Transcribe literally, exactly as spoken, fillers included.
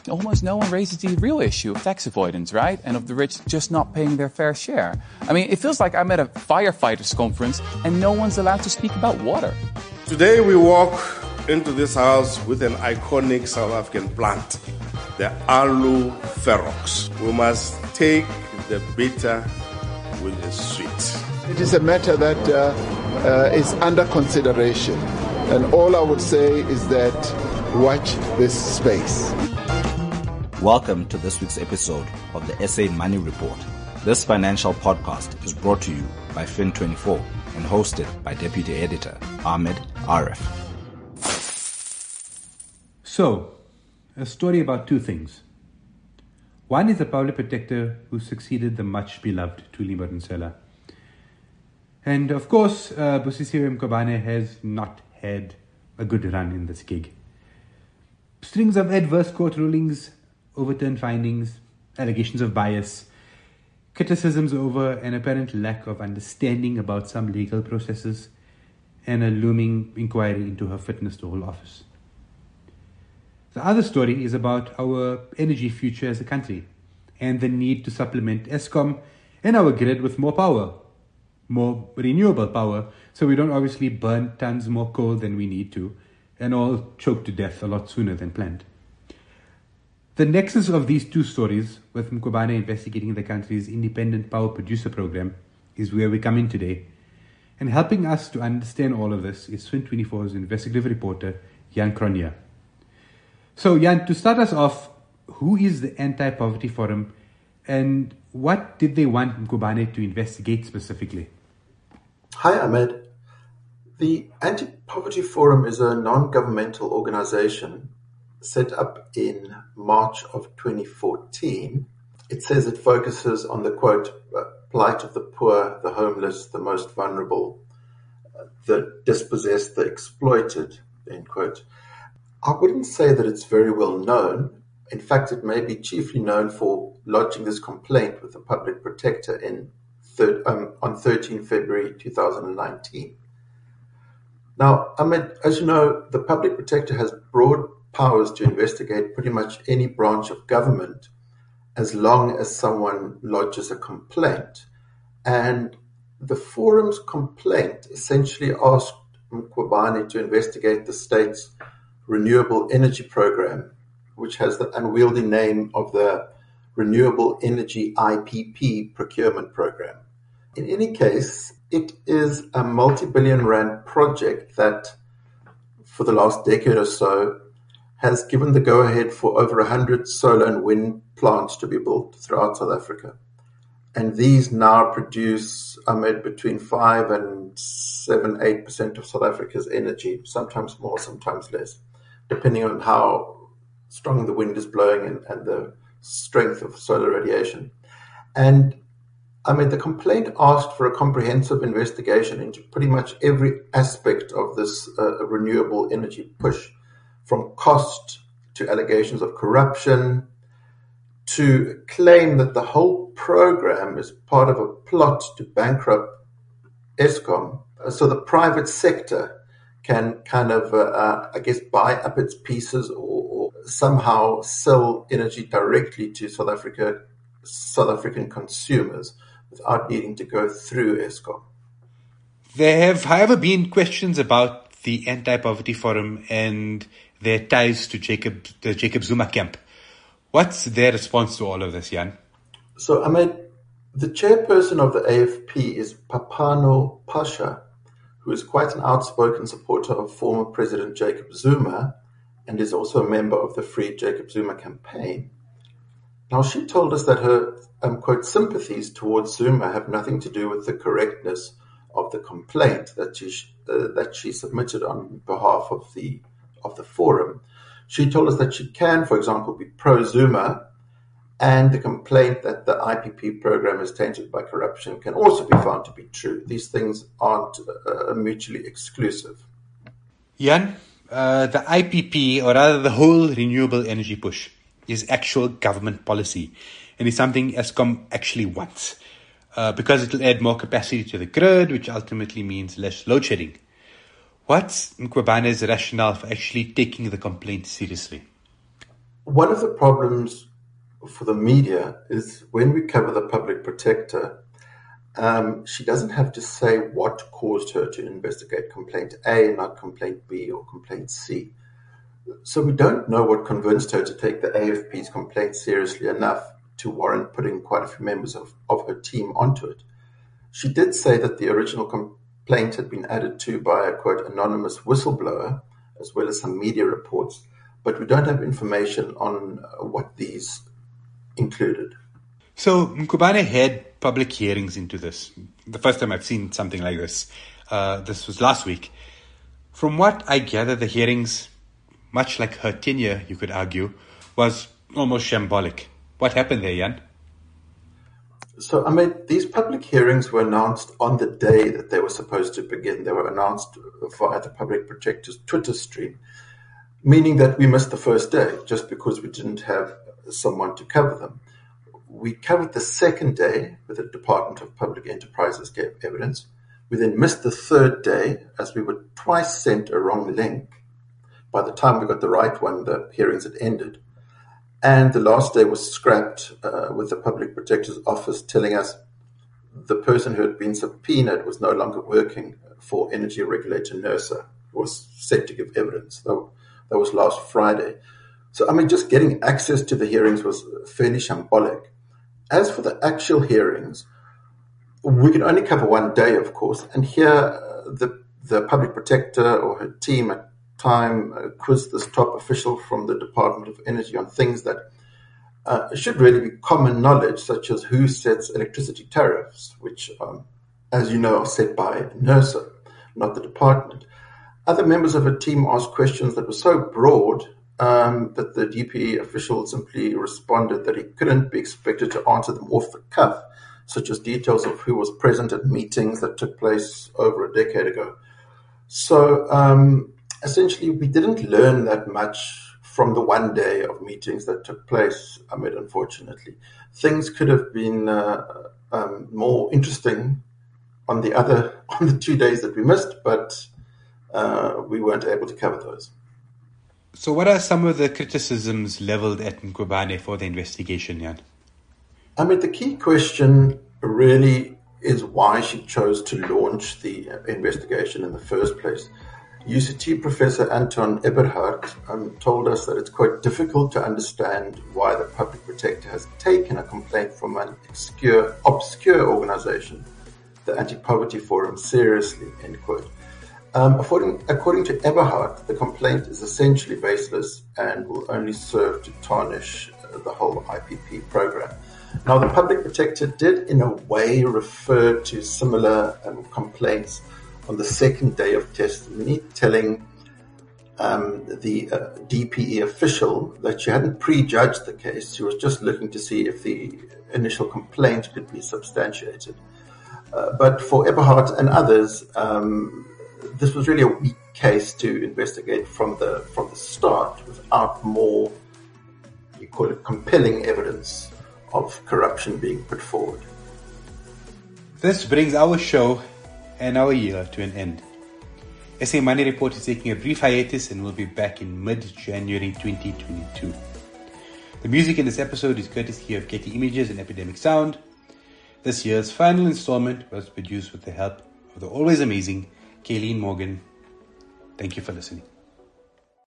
almost no one raises the real issue of tax avoidance, right? And of the rich just not paying their fair share. I mean, it feels like I'm at a firefighters conference and no one's allowed to speak about water. Today we walk into this house with an iconic South African plant, the Aloe Ferox. We must take the bitter with the sweet. It is a matter that uh, uh, is under consideration. And all I would say is that watch this space. Welcome to this week's episode of the S A Money Report. This financial podcast is brought to you by Fin twenty-four and hosted by Deputy Editor Ahmed Arif. So, a story about two things. One is a public protector who succeeded the much-beloved Thuli Madonsela. And of course, uh, Busisiwe Mkhwebane has not had a good run in this gig. Strings of adverse court rulings, overturned findings, allegations of bias, criticisms over an apparent lack of understanding about some legal processes, and a looming inquiry into her fitness to hold office. The other story is about our energy future as a country and the need to supplement Eskom and our grid with more power, more renewable power, so we don't obviously burn tons more coal than we need to and all choke to death a lot sooner than planned. The nexus of these two stories, with Mkhwebane investigating the country's independent power producer program, is where we come in today. And helping us to understand all of this is Fin twenty-four's investigative reporter, Jan Cronje. So Jan, to start us off, who is the Anti-Poverty Forum and what did they want Mkhwebane to investigate specifically? Hi Ahmed. The Anti-Poverty Forum is a non-governmental organization set up in March of twenty fourteen. It says it focuses on the, quote, plight of the poor, the homeless, the most vulnerable, the dispossessed, the exploited, end quote. I wouldn't say that it's very well known. In fact, it may be chiefly known for lodging this complaint with the public protector in third, um, on thirteenth February twenty nineteen. Now, Ahmed, as you know, the public protector has broad powers to investigate pretty much any branch of government as long as someone lodges a complaint. And the forum's complaint essentially asked Mkhwebane to investigate the state's renewable energy program, which has the unwieldy name of the Renewable Energy I P P procurement program. In any case, it is a multi-billion rand project that for the last decade or so has given the go-ahead for over one hundred solar and wind plants to be built throughout South Africa. And these now produce, Ahmed, between five and seven, eight percent of South Africa's energy, sometimes more, sometimes less, depending on how strong the wind is blowing and, and the strength of solar radiation. And I mean, the complaint asked for a comprehensive investigation into pretty much every aspect of this uh, renewable energy push, from cost to allegations of corruption, to claim that the whole program is part of a plot to bankrupt Eskom, so the private sector can kind of, uh, uh, I guess, buy up its pieces or, or somehow sell energy directly to South Africa, South African consumers without needing to go through Eskom. There have, however, been questions about the Anti-Poverty Forum and their ties to Jacob, the Jacob Zuma camp. What's their response to all of this, Jan? So, Ahmed, the chairperson of the A F P is Papano Pasha, who is quite an outspoken supporter of former President Jacob Zuma and is also a member of the Free Jacob Zuma campaign. Now, she told us that her, um, quote, sympathies towards Zuma have nothing to do with the correctness of the complaint that she uh, that she submitted on behalf of the of the forum. She told us that she can, for example, be pro-Zuma, and the complaint that the I P P program is tainted by corruption can also be found to be true. These things aren't uh, mutually exclusive. Jan, uh, the I P P, or rather the whole renewable energy push, is actual government policy and is something Eskom actually wants uh, because it will add more capacity to the grid, which ultimately means less load shedding. What's Mkhwebane's rationale for actually taking the complaint seriously? One of the problems for the media is when we cover the public protector, um, she doesn't have to say what caused her to investigate complaint A, not complaint B or complaint C. So we don't know what convinced her to take the A F P's complaint seriously enough to warrant putting quite a few members of, of her team onto it. She did say that the original complaint had been added to by a, quote, anonymous whistleblower, as well as some media reports, but we don't have information on what these included. So Mkhwebane had public hearings into this. The first time I've seen something like this, uh, this was last week. From what I gather, the hearings, much like her tenure, you could argue, was almost shambolic. What happened there, Jan? So, I mean, these public hearings were announced on the day that they were supposed to begin. They were announced via the Public Protector's Twitter stream, meaning that we missed the first day just because we didn't have someone to cover them. We covered the second day where the Department of Public Enterprises gave evidence. We then missed the third day as we were twice sent a wrong link. By the time we got the right one, the hearings had ended. And the last day was scrapped uh, with the Public Protector's Office telling us the person who had been subpoenaed was no longer working for energy regulator NERSA, was set to give evidence. That, that was last Friday. So, I mean, just getting access to the hearings was fairly shambolic. As for the actual hearings, we can only cover one day, of course, and here uh, the, the Public Protector or her team at time uh, quizzed this top official from the Department of Energy on things that uh, should really be common knowledge, such as who sets electricity tariffs, which, um, as you know, are set by NERSA, not the department. Other members of her team asked questions that were so broad um, that the D P E official simply responded that he couldn't be expected to answer them off the cuff, such as details of who was present at meetings that took place over a decade ago. So, um, essentially, we didn't learn that much from the one day of meetings that took place, Ahmed, unfortunately. Things could have been uh, um, more interesting on the other, on the two days that we missed, but uh, we weren't able to cover those. So what are some of the criticisms leveled at Mkhwebane for the investigation, Jan? I mean, the key question really is why she chose to launch the investigation in the first place. U C T Professor Anton Eberhard um, told us that it's quite difficult to understand why the Public Protector has taken a complaint from an obscure, obscure organization, the Anti-Poverty Forum, seriously, end quote. Um, according, according to Eberhard, the complaint is essentially baseless and will only serve to tarnish uh, the whole I P P program. Now, the Public Protector did, in a way, refer to similar um, complaints on the second day of testimony, telling um, the uh, D P E official that she hadn't prejudged the case. She was just looking to see if the initial complaint could be substantiated. Uh, but for Eberhard and others, um, this was really a weak case to investigate from the from the start without more, you call it, compelling evidence of corruption being put forward. This brings our show and our year to an end. S A Money Report is taking a brief hiatus and will be back in mid-January twenty twenty-two. The music in this episode is courtesy of Getty Images and Epidemic Sound. This year's final installment was produced with the help of the always amazing Kayleen Morgan. Thank you for listening.